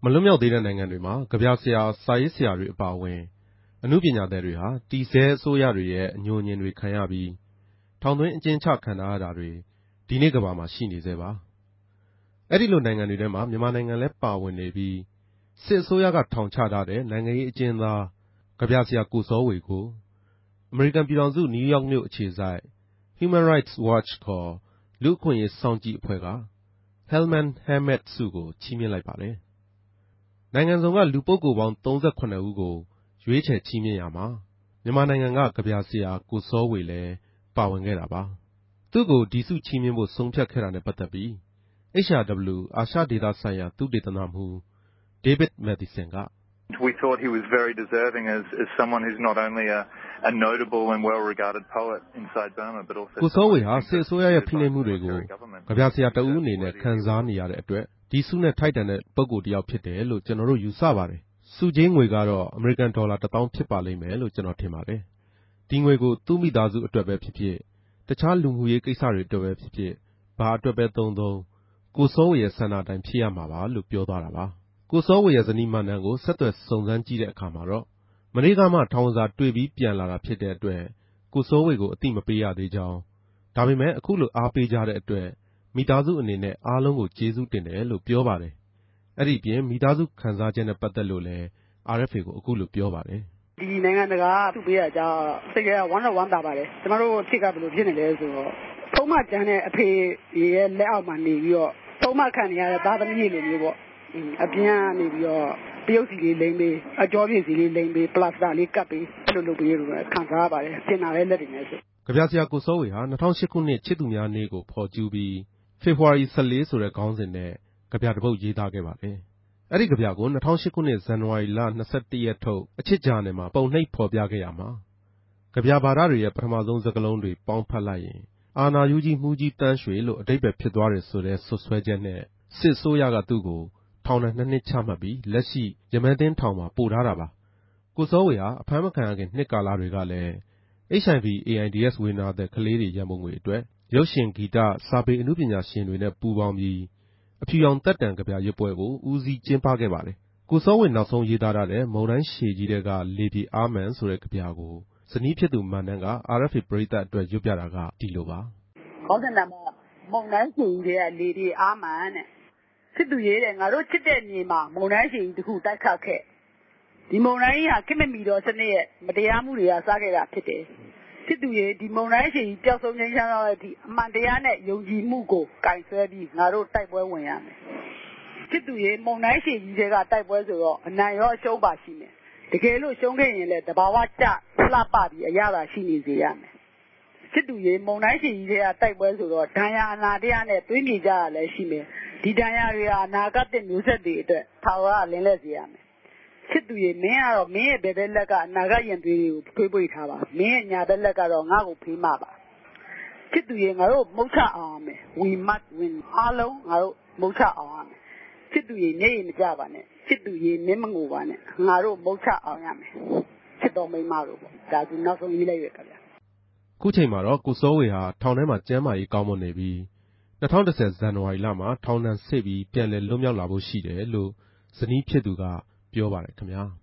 မလွတ်မြောက်သေးတဲ့နိုင်ငံတွေမှာကဗျာဆရာစာရေးဆရာတွေအပါအဝင်အနုပညာသည်တွေဟာတည်ဆဲအစိုးရတွေရဲ့အညှို့အညင်တွေခံရပြီးထောင်သွင်းအကျဉ်းချခံထားရတာတွေဒီနေ့ကမ္ဘာမှာရှိနေသေးပါအဲ့ဒီလိုနိုင်ငံတွေထဲမှာမြန်မာနိုင်ငံလည်းပါဝင်နေပြီးစစ်အစိုးရကထောင်ချထားတဲ့နိုင်ငံရေးအကျဉ်းသားကဗျာဆရာကိုစောဝေကိုအမေရိကန်ပြည်ထောင်စုနယူးယောက်မြို့အခြေစိုက် Human Rights Watch ခေါ်လူ့အခွင့်အရေးစောင့်ကြည့်အဖွဲ့က Helman Hamad ဆုကိုချီးမြှင့်လိုက်ပါတယ်နိုင်ငံစုံကလူပုဂ္ဂိုလ်ပေါင်း38ဦးကိုရွေးချယ်ချီးမြှင့်ရမှာမြန်မာနိုင်ငံကကဗျာဆရာကိုစောဝေလည်းပါဝင်ခဲ့တာပါသူ့ကိုဒီဆုချီးမြှင့်ဖို့ဆုံးဖြတ်ခဲ့တာနဲ့ပတ်သက်ပြီး HRW အာရှဒေသဆိုင်ရာသုတေသနမှူး David Matheson က We thought he was very deserving as someone who's not only a notable and well-regarded poet inside Burma but also ကိုစောဝေဟာစစ်အစိုးရရဲ့ဖိနှိပ်မှုတွေကိုကဗျာဆရာတဦးအနေနဲ့ခံစားနေရတဲ့အတွက်ဒီဆုနဲ့ထိုက်တန်တဲ့ပုဂ္ဂိုလ်တစ်ယောက်ဖြစ်တယ်လို့ကျွန်တော်တို့ယူဆပါတယ်ဆုကြေးငွေကတော့အမေရိကန်ဒေါ်လာ1000ဖြစ်ပါလိမ့်မယ်လို့ကျွန်တော်ထင်ပါတယ်ဒီငွေကိုသူ့မိသားစုအတွက်ပဲဖြစ်ဖြစ်တခြားလူမှုရေးကိစ္စတွေအတွက်ပဲဖြစ်ဖြစ်ဘာအတွက်ပဲသုံးကိုစောဝေရဲ့ဆန္ဒတိုင်းဖြစ်ရမှာပါလို့ပြောသွားတာပါကိုစောဝေရဲ့ဇနီးမနန်းကိုဆက်သွယ်စုံစမ်းကြည့်တဲ့အခါမှာတော့မနေ့ကမှထောင်စာတွေ့ပြီးပြန်လာတာဖြစ်တဲ့အတွက်ကိုစောဝေကိုအတိမပေးရသေးကြောင်းဒါပေမဲ့အခုလိုအားပေးကြတဲ့အတွက်မိသားစုအနေနဲ့အားလုံးကိုကျေးဇူးတင်တယ်လို့ပြောပါတယ်အဲ့ဒီပြင်မိသားစုခံစားချက်နဲ့ပတ်သက်လို့လည်း RFA ကိုအခုလိုပြောပါတယ်ဒီနိုင်ငံတကာသူ့ပေးရကြစိတ်ကဝမ်းတော့ဝမ်းသာပါတယ်ကျမတို့ဖြစ်ကဘယ်လိုဖြစ်နေလဲဆိုတော့သုံးမကျန်တဲ့အဖေရဲ့လက်အောက်မှာနေပြီးတော့သုံးမခံနေရတဲ့သားသမီးလိုမျိုးပေါ့အပြင်ကနေပြီးတော့တရုတ်စီလေးလိမ့်ပေးအကျော်ပြည့်စီလေးလိမ့်ပေးပလတ်စတာလေးကပ်ပေးအဲ့လိုလုပ်ပေးလို့ခံစားရပါတယ်ပြင်လာတဲ့လက်တွေနဲ့ဆိုကဗျာဆရာကိုစောဝေဟာ2008ခုနှစ်ချစ်သူများနေ့ကိုဖော်ကျူးပြီးဖေဖော်ဝါရီ14ဆိုတဲ့ခေါင်းစဉ်နဲ့ကဗျာတစ်ပုဒ်ရေးသားခဲ့ပါတယ်အဲ့ဒီကဗျာကို2008ခုနှစ်ဇန်နဝါရီလ21ရက်ထုတ်အချစ်ဂျာနယ်မှာပုံနှိပ်ဖော်ပြခဲ့ရမှာကဗျာဘာသာတွေရဲ့ပထမဆုံးစကားလုံးတွေပေါင်းဖတ်လိုက်ရင်အာနာယူကြီးမှုကြီးတန်းရွှေလို့အဓိပ္ပာယ်ဖြစ်သွားတယ်ဆိုတဲ့ဆွဆွဲချက်နဲ့စစ်ဆိုးရကသူ့ကိုထောင်ဒဏ်2နှစ်ချမှတ်ပြီးလက်ရှိရမန်းတင်းထောင်မှာပို့ထားတာပါကိုစောဝေဟာအဖမ်းမခံရခင်နှစ်ကာလတွေကလည်း HIV/AIDS ဝေဒနာသည်ကလေးတွေရန်ပုံငွေအတွက်ရုပ်ရှင်ဂီတစာပေအနုပညာရှင်တွေနဲ့ပူးပေါင်းပြီးအဖြူရောင်သက်တမ်းကဗျာရွတ်ပွဲကိုဦးစီးကျင်းပခဲ့ပါတယ်ကိုစောဝေနောက်ဆုံးရေးသားတဲ့မုန်တိုင်းရှည်ကြီးတဲ့ကလေပြေအားမန်ဆိုတဲ့ကဗျာကိုဇနီးဖြစ်သူမန်နန်းက RFA ပရိသတ်အတွက်ရွတ်ပြတာကဒီလိုပါခေါင်းစဉ်နာမုန်တိုင်းရှည်ကြီးတဲ့လေပြေအားမန်တဲ့စစ်သူရေးတဲ့ငါတို့ချစ်တဲ့မြေမှာမုန်တိုင်းရှည်ကြီးတစ်ခုတိုက်ခတ်ခဲ့ဒီမုန်တိုင်းကြီးဟာခင်မမီတော့စနစ်ရဲ့မတရားမှုတွေကစားခဲ့တာဖြစ်တယ်စစ်သူရေးဒီမုန်တိုင်းရှည်ကြီးပျောက်ဆုံးခြင်းချမ်းသာတဲ့အထိအမှန်တရားနဲ့ယုံကြည်မှုကိုကင်ဆွဲပြီးငါတို့တိုက်ပွဲဝင်ရမယ်စစ်သူရေးမုန်တိုင်းရှည်ကြီးတွေကတိုက်ပွဲဆိုတော့အနိုင်ရောအရှုံးပါရှိမယ်တကယ်လို့ရှုံးခဲ့ရင်လည်းတဘာဝကျလှပပြီးအရသာရှိနေစေရမယ်စစ်သူရေးမုန်တိုင်းရှည်ကြီးတွေကတိုက်ပွဲဆိုတော့ဒဏ်ရာအနာတရားနဲ့သွေးမြေကြရလည်းရှိမယ်ဒီဒဏ်ရာတွေဟာအနာဂတ်တဲ့မျိုးဆက်တွေအတွက်ထာဝရလင်းလက်စေရမယ်စစ်သူရေးမင်းကတော့မင်းရဲ့ဘယ်ဘက်လက်ကအနာဂတ်ရင်သွေးတွေကိုဖွေးပွေထားပါမင်းရဲ့ညာဘက်လက်ကတော့ငါ့ကိုဖေးမပါစစ်သူရေးငါတို့မုတ်ချအောင်မယ် we must win အားလုံးငါတို့မုတ်ချအောင်ရမယ်စစ်သူရေးမျက်ရည်မကြပါနဲ့စစ်သူရေးမင်းမငိုပါနဲ့ငါတို့မုတ်ချအောင်ရမယ်စစ်တော်မိန်းမတို့ပေါ့ဒါသူနောက်ဆုံးရေးလိုက်ရကြဗျာခုချိန်မှာတော့ကိုစောဝေဟာထောင်ထဲမှာကျန်းမာရေးကောင်းမွန်နေပြီး2010ဇန်နဝါရီလမှာထောင်ဒဏ်ဆစ်ပြီးပြန်လည်လွတ်မြောက်လာဖို့ရှိတယ်လို့ဇနီးဖြစ်သူကပြောပါတယ်ခင်ဗျာ